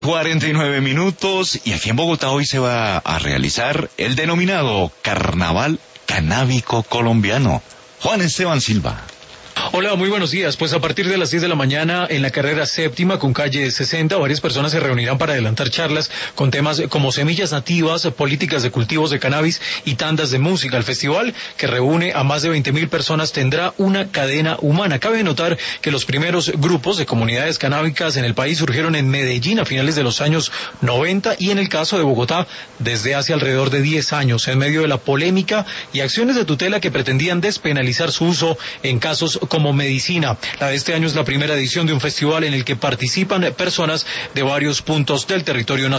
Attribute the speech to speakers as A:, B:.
A: 49 minutos y aquí en Bogotá hoy se va a realizar el denominado Carnaval Canábico Colombiano. Juan Esteban Silva.
B: Hola, muy buenos días. Pues a partir de las 10 de la mañana en la carrera séptima con calle 60, varias personas se reunirán para adelantar charlas con temas como semillas nativas, políticas de cultivos de cannabis y tandas de música. El festival, que reúne a más de 20.000 personas, tendrá una cadena humana. Cabe notar que los primeros grupos de comunidades canábicas en el país surgieron en Medellín a finales de los años 90 y en el caso de Bogotá desde hace alrededor de 10 años, en medio de la polémica y acciones de tutela que pretendían despenalizar su uso en casos como medicina. La de este año es la primera edición de un festival en el que participan personas de varios puntos del territorio nacional.